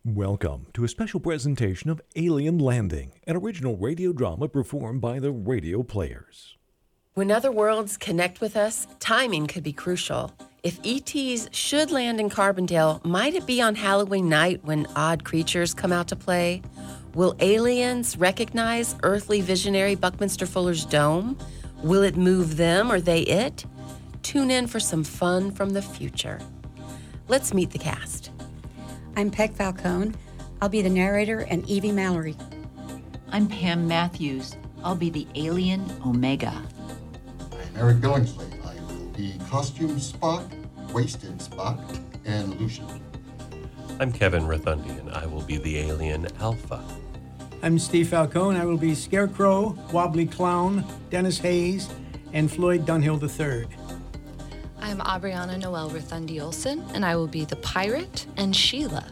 Welcome to a special presentation of Alien Landing, an original radio drama performed by the Radio Players. When other worlds connect with us, timing could be crucial. If ETs should land in Carbondale, might it be on Halloween night when odd creatures come out to play? Will aliens recognize earthly visionary Buckminster Fuller's dome? Will it move them or they it? Tune in for some fun from the future. Let's meet the cast. I'm Peg Falcone. I'll be the narrator and Evie Mallory. I'm Pam Matthews. I'll be the alien Omega. I'm Eric Billingsley. I will be Costume Spock, Wasted Spock, and Lucian. I'm Kevin Rathundi, and I will be the alien Alpha. I'm Steve Falcone. I will be Scarecrow, Wobbly Clown, Dennis Hayes, and Floyd Dunhill III. I'm Aubriana Noel Rathundi Olson, and I will be the pirate and Sheila.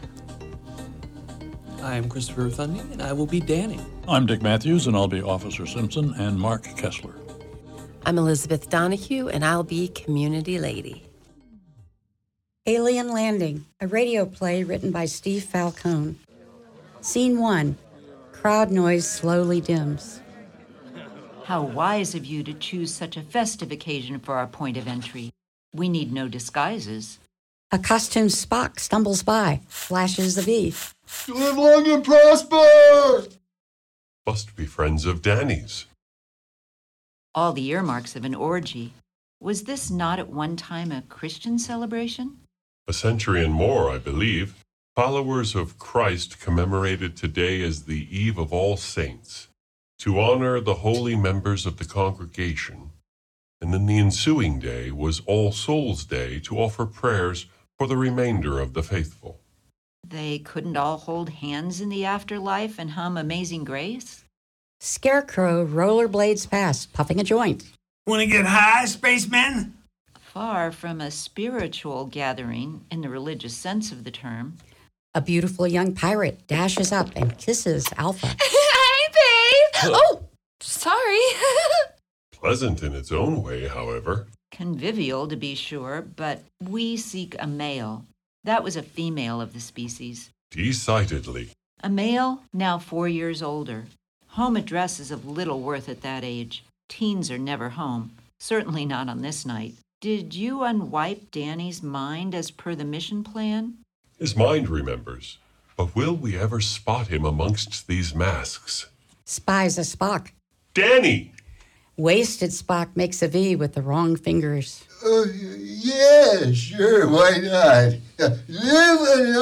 I'm Christopher Rathundi, and I will be Danny. I'm Dick Matthews, and I'll be Officer Simpson and Mark Kessler. I'm Elizabeth Donahue, and I'll be Community Lady. Alien Landing, a radio play written by Steve Falcone. Scene 1. Crowd noise slowly dims. How wise of you to choose such a festive occasion for our point of entry. We need no disguises. A costumed Spock stumbles by, flashes of Eve. Live long and prosper! Must be friends of Danny's. All the earmarks of an orgy. Was this not at one time a Christian celebration? A century and more, I believe. Followers of Christ commemorated today as the Eve of All Saints, to honor the holy members of the congregation. And then the ensuing day was All Souls' Day to offer prayers for the remainder of the faithful. They couldn't all hold hands in the afterlife and hum Amazing Grace? Scarecrow rollerblades past, puffing a joint. Want to get high, spaceman? Far from a spiritual gathering in the religious sense of the term. A beautiful young pirate dashes up and kisses Alpha. Hey, babe! Oh, sorry. Pleasant in its own way, however. Convivial, to be sure, but we seek a male. That was a female of the species. Decidedly. A male, now 4 years older. Home address is of little worth at that age. Teens are never home, certainly not on this night. Did you unwipe Danny's mind as per the mission plan? His mind remembers. But will we ever spot him amongst these masks? Spies a Spock. Danny! Wasted Spock makes a V with the wrong fingers. Yeah, sure, why not? Live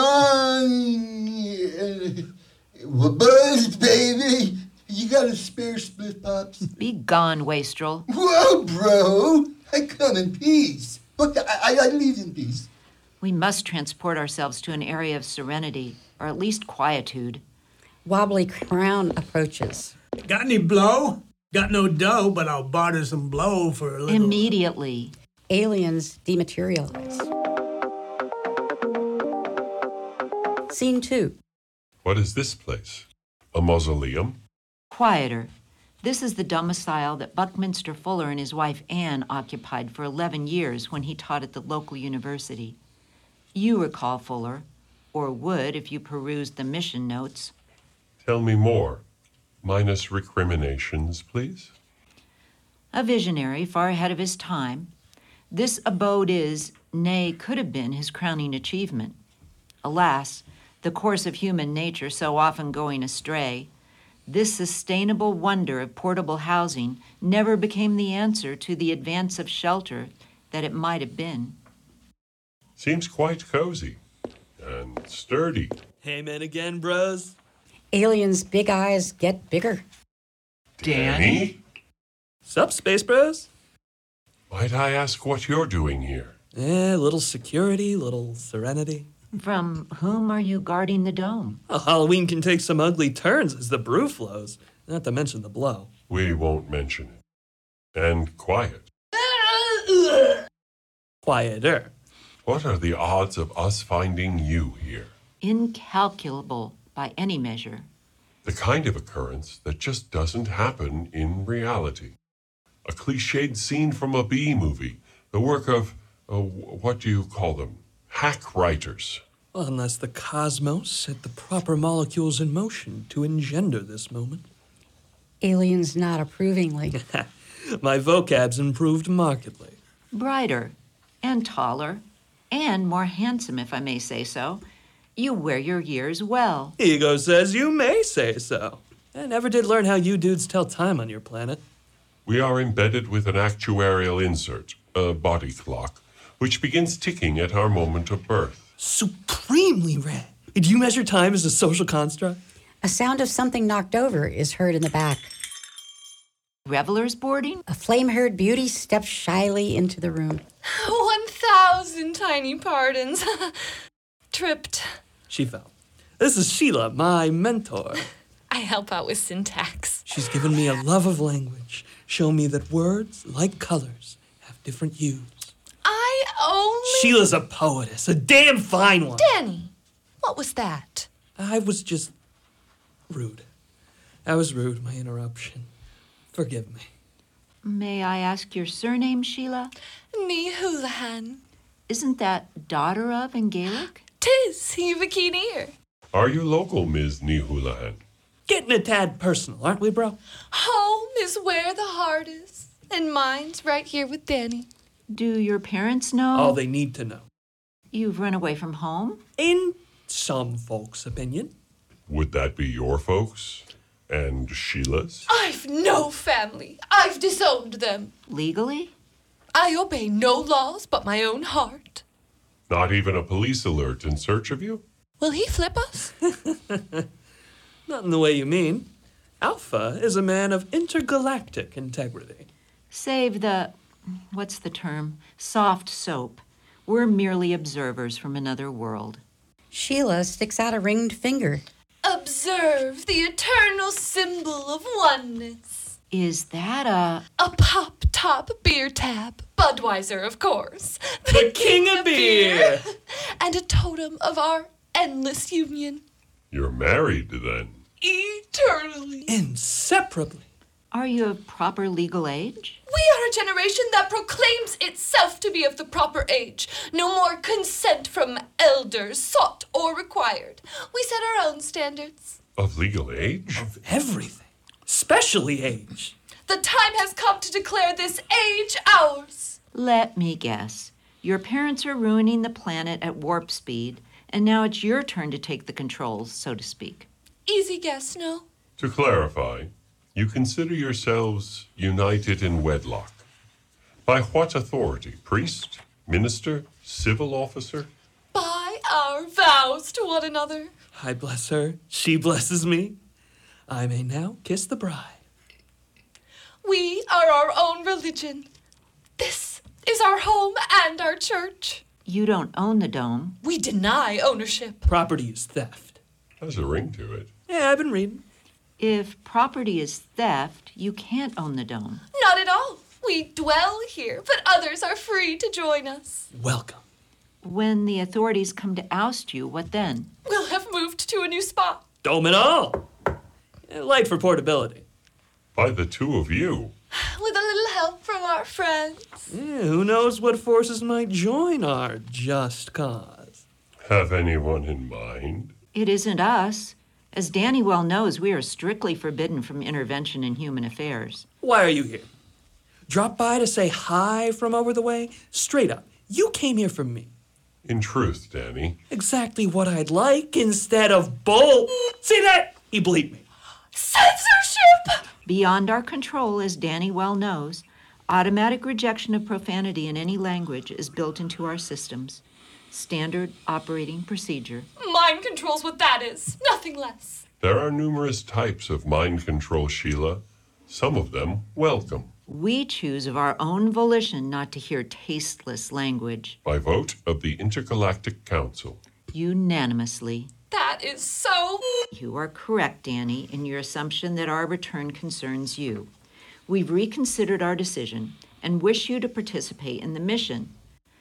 long, buzz, baby. You got a spare split pops? Be gone, wastrel. Whoa, bro. I come in peace. Look, I leave in peace. We must transport ourselves to an area of serenity, or at least quietude. Wobbly Crown approaches. Got any blow? Got no dough, but I'll barter some blow for a little. Immediately. Aliens dematerialize. Scene 2. What is this place? A mausoleum? Quieter. This is the domicile that Buckminster Fuller and his wife Anne occupied for 11 years when he taught at the local university. You recall Fuller, or would if you perused the mission notes. Tell me more. Minus recriminations, please. A visionary far ahead of his time. This abode is, nay, could have been his crowning achievement. Alas, the course of human nature so often going astray, this sustainable wonder of portable housing never became the answer to the advance of shelter that it might have been. Seems quite cozy and sturdy. Hey, man again, bros. Aliens' big eyes get bigger. Danny? Sup, space bros? Might I ask what you're doing here? Little security, little serenity. From whom are you guarding the dome? Well, Halloween can take some ugly turns as the brew flows, not to mention the blow. We won't mention it. And quiet. Quieter. What are the odds of us finding you here? Incalculable by any measure. The kind of occurrence that just doesn't happen in reality. A cliched scene from a B movie, the work of, what do you call them? Hack writers. Well, unless the cosmos set the proper molecules in motion to engender this moment. Aliens nod approvingly. My vocab's improved markedly. Brighter and taller and more handsome, if I may say so. You wear your years well. Ego says you may say so. I never did learn how you dudes tell time on your planet. We are embedded with an actuarial insert, a body clock, which begins ticking at our moment of birth. Supremely rare. Do you measure time as a social construct? A sound of something knocked over is heard in the back. Revelers boarding? A flame-haired beauty steps shyly into the room. 1,000 tiny pardons. Tripped. She fell. This is Sheila, my mentor. I help out with syntax. She's given me a love of language, shown me that words, like colors, have different hues. I only... Sheila's a poetess, a damn fine one. Danny, what was that? I was just rude. I was rude, my interruption. Forgive me. May I ask your surname, Sheila? Ní Houlihan. Isn't that daughter of in Gaelic? 'Tis, he've a keen ear. Are you local, Ms. Nihulahan? Getting a tad personal, aren't we, bro? Home is where the heart is, and mine's right here with Danny. Do your parents know? All they need to know. You've run away from home? In some folks' opinion. Would that be your folks? And Sheila's? I've no family. I've disowned them. Legally? I obey no laws but my own heart. Not even a police alert in search of you? Will he flip us? Not in the way you mean. Alpha is a man of intergalactic integrity. Save the, what's the term? Soft soap. We're merely observers from another world. Sheila sticks out a ringed finger. Observe the eternal symbol of oneness. Is that a pop-top beer tab. Budweiser, of course. The king of beer! And a totem of our endless union. You're married, then? Eternally. Inseparably. Are you of proper legal age? We are a generation that proclaims itself to be of the proper age. No more consent from elders sought or required. We set our own standards. Of legal age? Of everything. Especially age. The time has come to declare this age ours. Let me guess. Your parents are ruining the planet at warp speed, and now it's your turn to take the controls, so to speak. Easy guess, no? To clarify, you consider yourselves united in wedlock. By what authority? Priest? Minister? Civil officer? By our vows to one another. I bless her. She blesses me. I may now kiss the bride. We are our own religion. This is our home and our church. You don't own the dome. We deny ownership. Property is theft. Has a ring to it. Yeah, I've been reading. If property is theft, you can't own the dome. Not at all. We dwell here, but others are free to join us. Welcome. When the authorities come to oust you, what then? We'll have moved to a new spot. Dome and all. Light for portability. By the two of you. With a little help from our friends. Yeah, who knows what forces might join our just cause. Have anyone in mind? It isn't us. As Danny well knows, we are strictly forbidden from intervention in human affairs. Why are you here? Drop by to say hi from over the way? Straight up, you came here for me. In truth, Danny. Exactly what I'd like instead of bull. See that? He bleeped me. Censorship! Beyond our control, as Danny well knows, automatic rejection of profanity in any language is built into our systems. Standard operating procedure. Mind control's what that is, nothing less. There are numerous types of mind control, Sheila. Some of them welcome. We choose of our own volition not to hear tasteless language. By vote of the Intergalactic Council. Unanimously. That is so... You are correct, Danny, in your assumption that our return concerns you. We've reconsidered our decision and wish you to participate in the mission.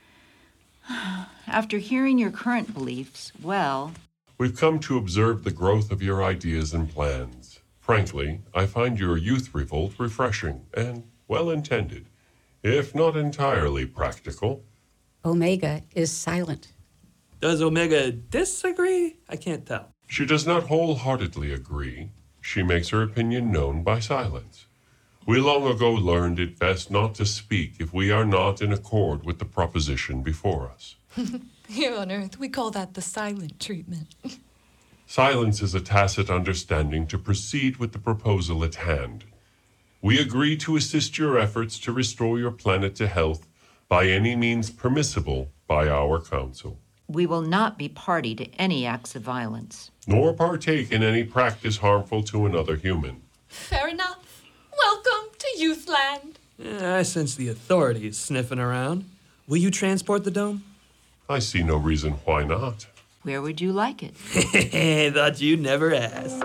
After hearing your current beliefs, well... We've come to observe the growth of your ideas and plans. Frankly, I find your youth revolt refreshing and well-intended, if not entirely practical. Omega is silent. Does Omega disagree? I can't tell. She does not wholeheartedly agree. She makes her opinion known by silence. We long ago learned it best not to speak if we are not in accord with the proposition before us. Here on Earth, we call that the silent treatment. Silence is a tacit understanding to proceed with the proposal at hand. We agree to assist your efforts to restore your planet to health by any means permissible by our council. We will not be party to any acts of violence. Nor partake in any practice harmful to another human. Fair enough. Welcome to Youthland. I sense the authorities sniffing around. Will you transport the dome? I see no reason why not. Where would you like it? Thought you'd never ask.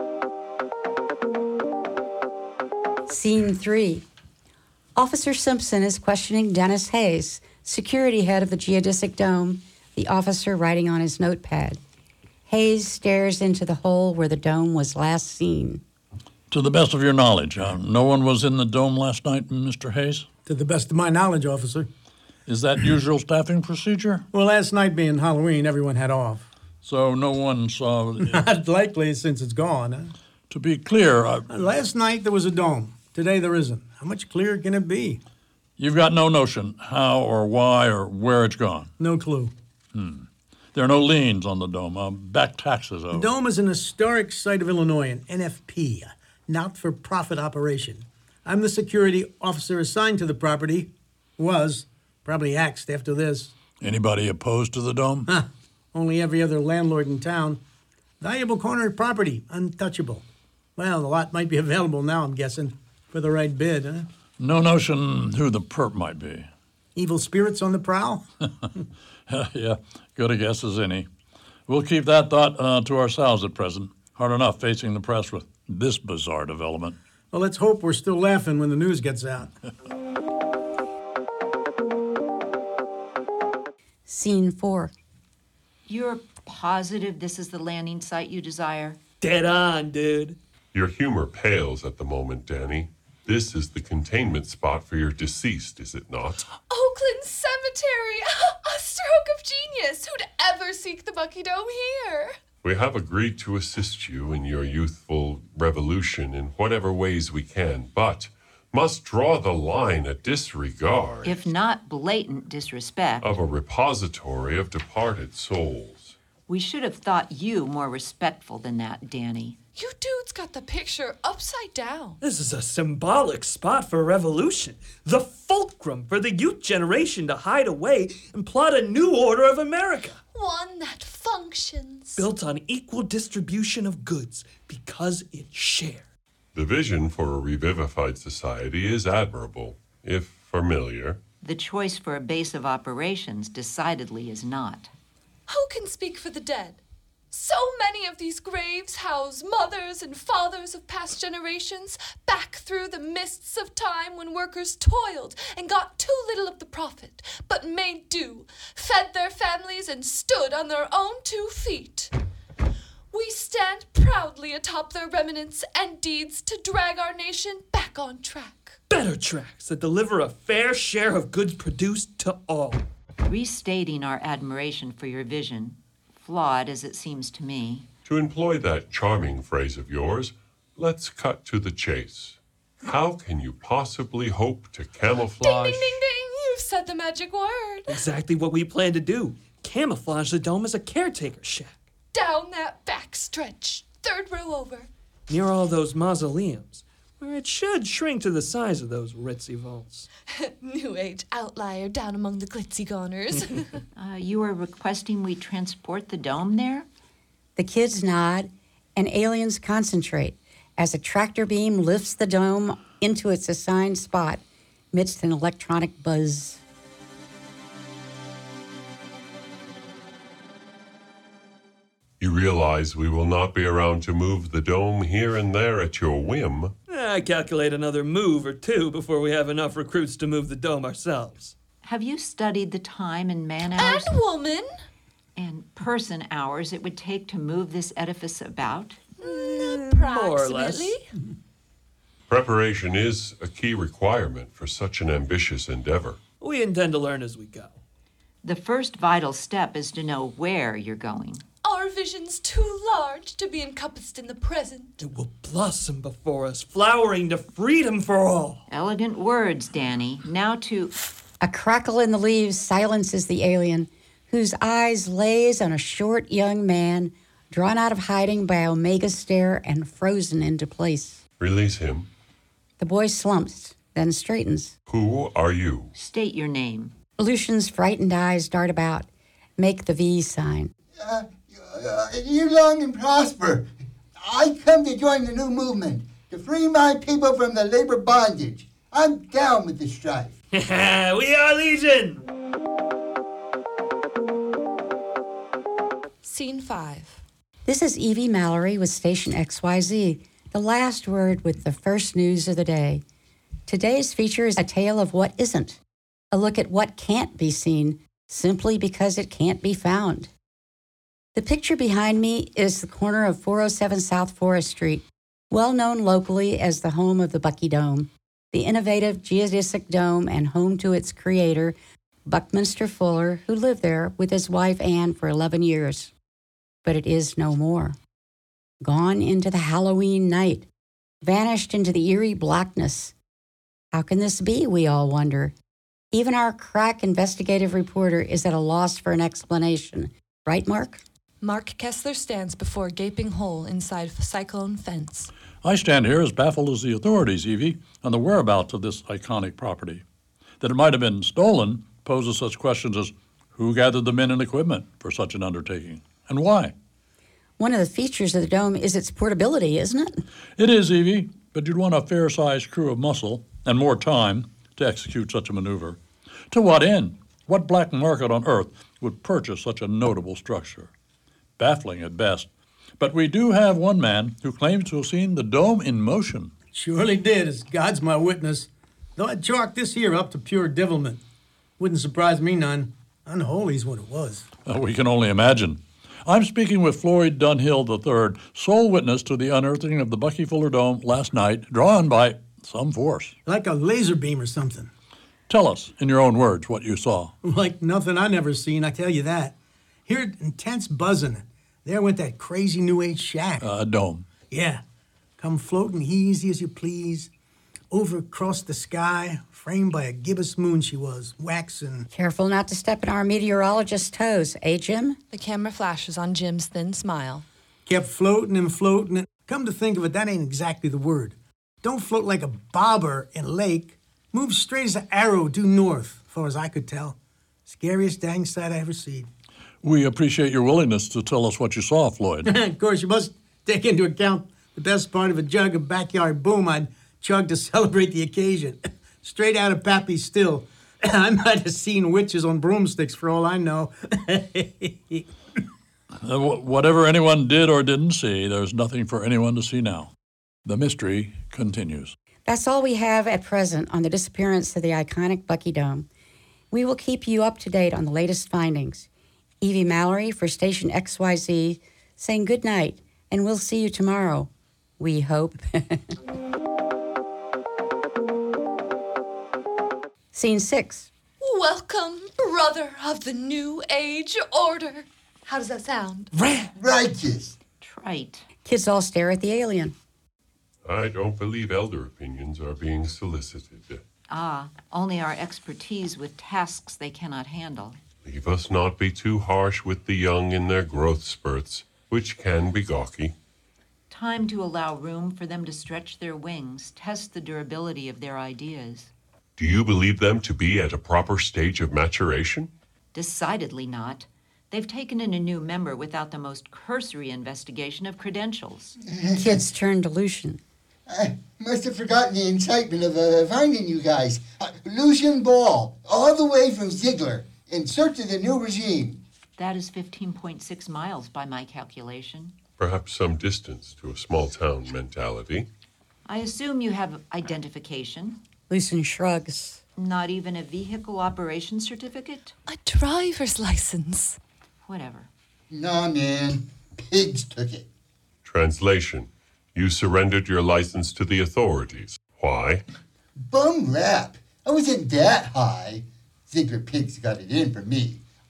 Scene 3. Officer Simpson is questioning Dennis Hayes, security head of the geodesic dome, the officer writing on his notepad. Hayes stares into the hole where the dome was last seen. To the best of your knowledge, no one was in the dome last night, Mr. Hayes? To the best of my knowledge, officer. Is that usual staffing procedure? Well, last night being Halloween, everyone had off. So no one saw... Not likely since it's gone, huh? To be clear... Last night there was a dome. Today there isn't. How much clearer can it be? You've got no notion how or why or where it's gone? No clue. There are no liens on the dome. Back taxes owed. The dome is an historic site of Illinois, an NFP, a not-for-profit operation. I'm the security officer assigned to the property. Was. Probably axed after this. Anybody opposed to the dome? Only every other landlord in town. Valuable corner property, untouchable. Well, the lot might be available now, I'm guessing, for the right bid, huh? No notion who the perp might be. Evil spirits on the prowl? Yeah, good a guess as any. We'll keep that thought to ourselves at present. Hard enough facing the press with this bizarre development. Well, let's hope we're still laughing when the news gets out. Scene 4. You're positive this is the landing site you desire? Dead on, dude. Your humor pales at the moment, Danny. This is the containment spot for your deceased, is it not? Oakland Cemetery! A stroke of genius! Who'd ever seek the Bucky Dome here? We have agreed to assist you in your youthful revolution in whatever ways we can, but must draw the line at disregard, If not blatant disrespect, of a repository of departed souls. we should have thought you more respectful than that, Danny. You dudes got the picture upside down. This is a symbolic spot for revolution. The fulcrum for the youth generation to hide away and plot a new order of America. One that functions. Built on equal distribution of goods because it's shared. The vision for a revivified society is admirable, if familiar. The choice for a base of operations decidedly is not. Who can speak for the dead? So many of these graves house mothers and fathers of past generations back through the mists of time when workers toiled and got too little of the profit, but made do, fed their families, and stood on their own 2 feet. We stand proudly atop their remnants and deeds to drag our nation back on track. Better tracks that deliver a fair share of goods produced to all. Restating our admiration for your vision, flawed as it seems to me. To employ that charming phrase of yours, let's cut to the chase. How can you possibly hope to camouflage... Ding, ding, ding, ding! You've said the magic word. Exactly what we plan to do. Camouflage the dome as a caretaker shack. Down that back stretch, 3rd row over. Near all those mausoleums, where it should shrink to the size of those ritzy vaults. New Age outlier down among the glitzy goners. You are requesting we transport the dome there? The kids nod, and aliens concentrate as a tractor beam lifts the dome into its assigned spot amidst an electronic buzz. You realize we will not be around to move the dome here and there at your whim. I calculate another move or 2 before we have enough recruits to move the dome ourselves. Have you studied the time and man hours And woman. and person hours it would take to move this edifice about? More or less. Approximately. Preparation is a key requirement for such an ambitious endeavor. We intend to learn as we go. The first vital step is to know where you're going. Our vision's too large to be encompassed in the present. It will blossom before us, flowering to freedom for all. Elegant words, Danny. Now to... A crackle in the leaves silences the alien, whose eyes lays on a short young man drawn out of hiding by Omega stare and frozen into place. Release him. The boy slumps, then straightens. Who are you? State your name. Lucian's frightened eyes dart about, make the V sign. You long and prosper. I come to join the new movement, to free my people from the labor bondage. I'm down with the strife. We are Legion! Scene 5. This is Evie Mallory with Station XYZ, the last word with the first news of the day. Today's feature is a tale of what isn't, a look at what can't be seen simply because it can't be found. The picture behind me is the corner of 407 South Forest Street, well known locally as the home of the Bucky Dome, the innovative geodesic dome and home to its creator, Buckminster Fuller, who lived there with his wife Anne for 11 years. But it is no more. Gone into the Halloween night, vanished into the eerie blackness. How can this be, we all wonder? Even our crack investigative reporter is at a loss for an explanation. Right, Mark? Mark Kessler stands before a gaping hole inside a cyclone fence. I stand here as baffled as the authorities, Evie, on the whereabouts of this iconic property. That it might have been stolen poses such questions as who gathered the men and equipment for such an undertaking, and why? One of the features of the dome is its portability, isn't it? It is, Evie, but you'd want a fair-sized crew of muscle and more time to execute such a maneuver. To what end? What black market on earth would purchase such a notable structure? Baffling at best. But we do have one man who claims to have seen the dome in motion. Surely did, as God's my witness. Though I'd chalk this here up to pure devilment. Wouldn't surprise me none. Unholy's what it was. We can only imagine. I'm speaking with Floyd Dunhill III, sole witness to the unearthing of the Bucky Fuller Dome last night, drawn by some force. Like a laser beam or something. Tell us, in your own words, what you saw. Like nothing I never seen, I tell you that. Heard intense buzzing. There went that crazy New Age shack. A dome. Yeah. Come floating easy as you please. Over across the sky, framed by a gibbous moon she was, waxing. Careful not to step in our meteorologist's toes, eh, Jim? The camera flashes on Jim's thin smile. Kept floating and floating, and come to think of it, that ain't exactly the word. Don't float like a bobber in a lake. Move straight as an arrow due north, as far as I could tell. Scariest dang sight I ever seen. We appreciate your willingness to tell us what you saw, Floyd. Of course, you must take into account the best part of a jug of backyard boom I'd chug to celebrate the occasion. Straight out of Pappy's Still. I might have seen witches on broomsticks for all I know. Whatever anyone did or didn't see, there's nothing for anyone to see now. The mystery continues. That's all we have at present on the disappearance of the iconic Bucky Dome. We will keep you up to date on the latest findings. Evie Mallory for Station XYZ saying good night, and we'll see you tomorrow, we hope. Scene 6. Welcome, brother of the New Age Order. How does that sound? Righteous. Trite. Kids all stare at the alien. I don't believe elder opinions are being solicited. Only our expertise with tasks they cannot handle. Leave us not be too harsh with the young in their growth spurts, which can be gawky. Time to allow room for them to stretch their wings, test the durability of their ideas. Do you believe them to be at a proper stage of maturation? Decidedly not. They've taken in a new member without the most cursory investigation of credentials. Kids turn to Lucian. I must have forgotten the excitement of finding you guys. Lucian Ball, all the way from Ziegler, in search of the new regime. That is 15.6 miles by my calculation. Perhaps some distance to a small-town mentality. I assume you have identification. Lucian shrugs. Not even a vehicle operation certificate? A driver's license. Whatever. Nah, man. Pigs took it. Translation. You surrendered your license to the authorities. Why? Bum rap. I wasn't that high. Ziegler Pigs got it in for me.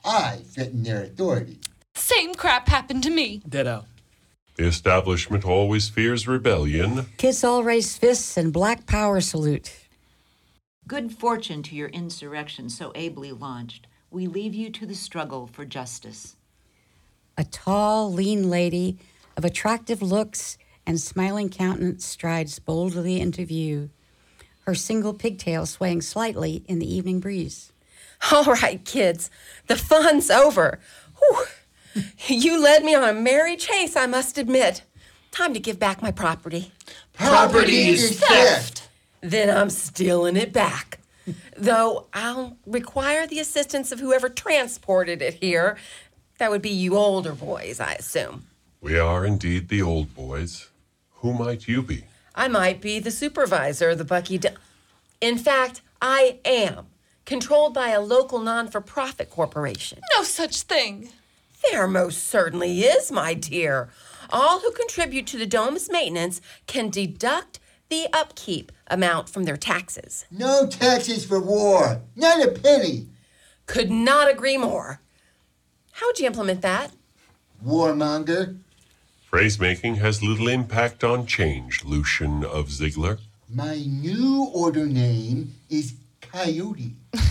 I threaten their authority. Same crap happened to me. Ditto. The establishment always fears rebellion. Kids all raise fists and black power salute. Good fortune to your insurrection so ably launched. We leave you to the struggle for justice. A tall, lean lady of attractive looks and smiling countenance strides boldly into view, her single pigtail swaying slightly in the evening breeze. All right, kids, the fun's over. Whew. You led me on a merry chase, I must admit. Time to give back my property. Property is theft. Then I'm stealing it back. Though I'll require the assistance of whoever transported it here. That would be you older boys, I assume. We are indeed the old boys. Who might you be? I might be the supervisor of the Bucky In fact, I am. Controlled by a local non-for-profit corporation. No such thing. There most certainly is, my dear. All who contribute to the dome's maintenance can deduct the upkeep amount from their taxes. No taxes for war. Not a penny. Could not agree more. How would you implement that? Warmonger. Phrase-making has little impact on change, Lucian of Ziegler. My new order name is Coyote.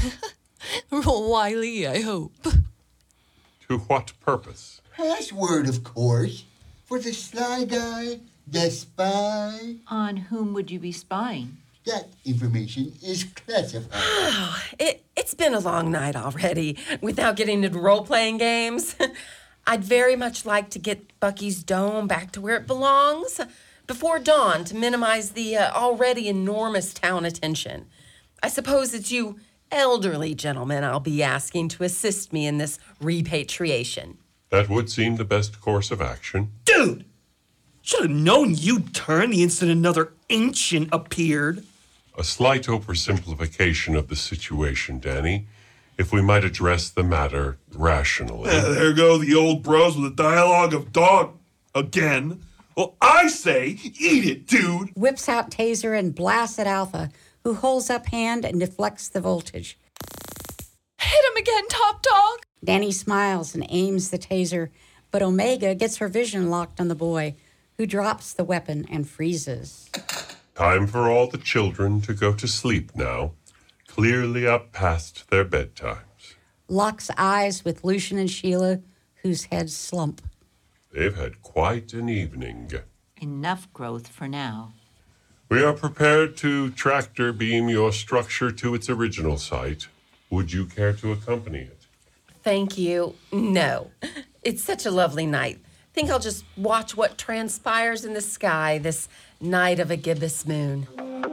Wiley, I hope. To what purpose? Password, of course. For the sly guy, the spy. On whom would you be spying? That information is classified. It's been a long night already without getting into role-playing games. I'd very much like to get Bucky's dome back to where it belongs before dawn to minimize the already enormous town attention. I suppose it's you elderly gentlemen I'll be asking to assist me in this repatriation. That would seem the best course of action. Dude! Should have known you'd turn the instant another ancient appeared. A slight oversimplification of the situation, Danny, if we might address the matter rationally. There go the old bros with the dialogue of dog again. Well, I say, eat it, dude. Whips out taser and blasts at Alpha, who holds up hand and deflects the voltage. Hit him again, Top Dog. Danny smiles and aims the taser, but Omega gets her vision locked on the boy, who drops the weapon and freezes. Time for all the children to go to sleep now, clearly up past their bedtimes. Locks eyes with Lucian and Sheila, whose heads slump. They've had quite an evening. Enough growth for now. We are prepared to tractor beam your structure to its original site. Would you care to accompany it? Thank you. No. It's such a lovely night. Think I'll just watch what transpires in the sky this night of a gibbous moon.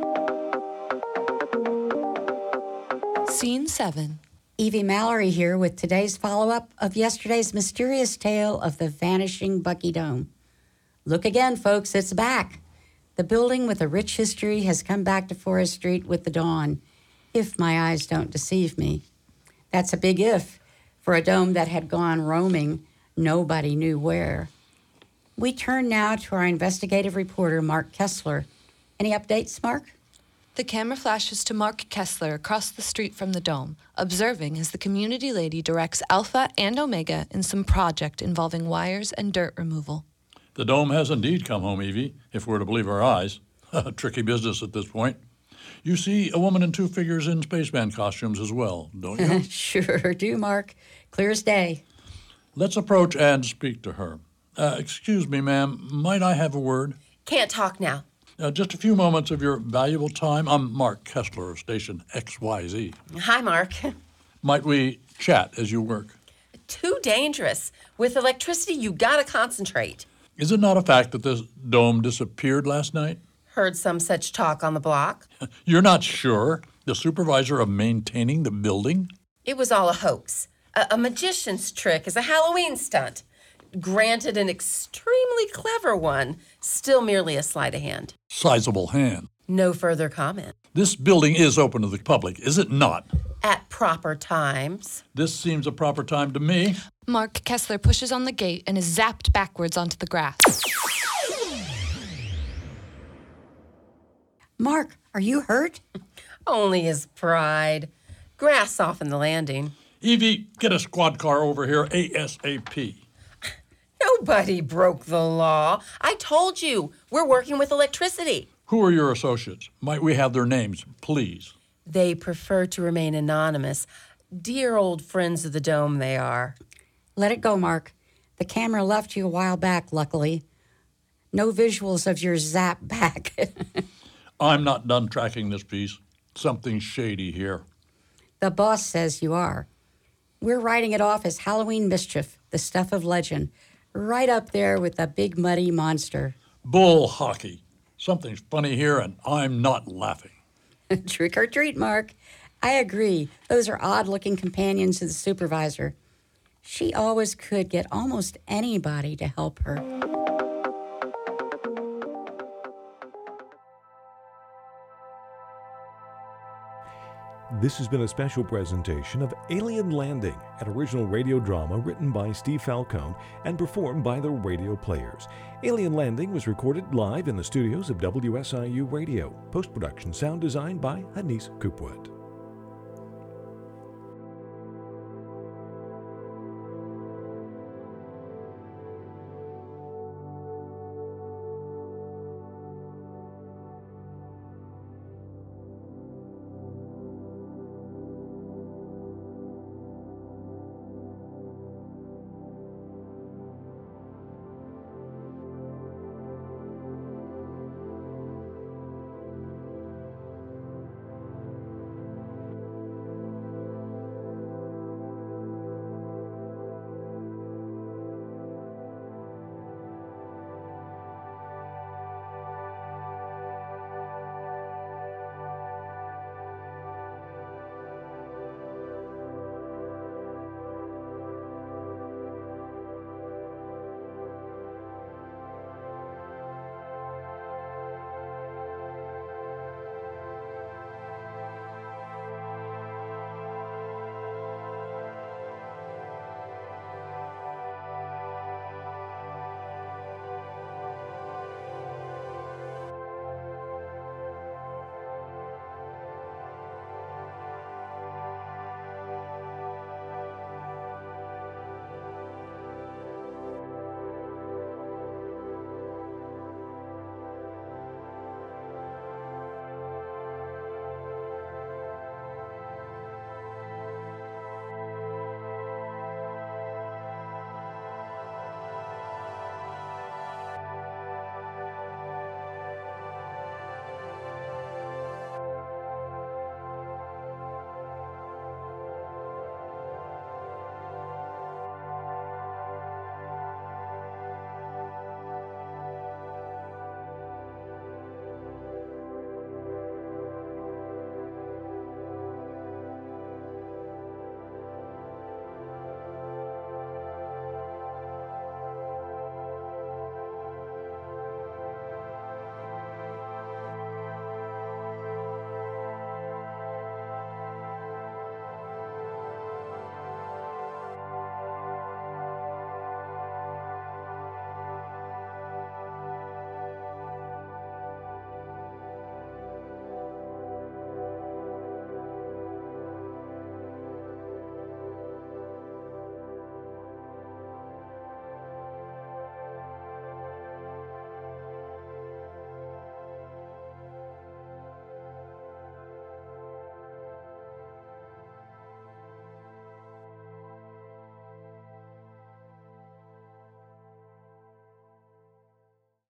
Scene 7. Evie Mallory here with today's follow-up of yesterday's mysterious tale of the vanishing Bucky Dome. Look again, folks, it's back. The building with a rich history has come back to Forest Street with the dawn, if my eyes don't deceive me. That's a big if for a dome that had gone roaming, nobody knew where. We turn now to our investigative reporter, Mark Kessler. Any updates, Mark? The camera flashes to Mark Kessler across the street from the dome, observing as the community lady directs Alpha and Omega in some project involving wires and dirt removal. The dome has indeed come home, Evie, if we're to believe our eyes. Tricky business at this point. You see a woman in two figures in spaceman costumes as well, don't you? Sure do, Mark. Clear as day. Let's approach and speak to her. Excuse me, ma'am, might I have a word? Can't talk now. Just a few moments of your valuable time. I'm Mark Kessler of Station XYZ. Hi, Mark. Might we chat as you work? Too dangerous. With electricity, you gotta concentrate. Is it not a fact that this dome disappeared last night? Heard some such talk on the block. You're not sure? The supervisor of maintaining the building? It was all a hoax. A magician's trick as a Halloween stunt. Granted, an extremely clever one, still merely a sleight of hand. Sizable hand. No further comment. This building is open to the public, is it not? At proper times. This seems a proper time to me. Mark Kessler pushes on the gate and is zapped backwards onto the grass. Mark, are you hurt? Only his pride. Grass softened the landing. Evie, get a squad car over here ASAP. Nobody broke the law. I told you, we're working with electricity. Who are your associates? Might we have their names, please? They prefer to remain anonymous. Dear old friends of the Dome they are. Let it go, Mark. The camera left you a while back, luckily. No visuals of your zap back. I'm not done tracking this piece. Something's shady here. The boss says you are. We're writing it off as Halloween mischief, the stuff of legend, right up there with the big muddy monster. Bull hockey. Something's funny here, and I'm not laughing. Trick or treat, Mark. I agree. Those are odd-looking companions of the supervisor. She always could get almost anybody to help her. This has been a special presentation of Alien Landing, an original radio drama written by Steve Falcone and performed by the Radio Players. Alien Landing was recorded live in the studios of WSIU Radio. Post-production sound design by Hanise Coopwood.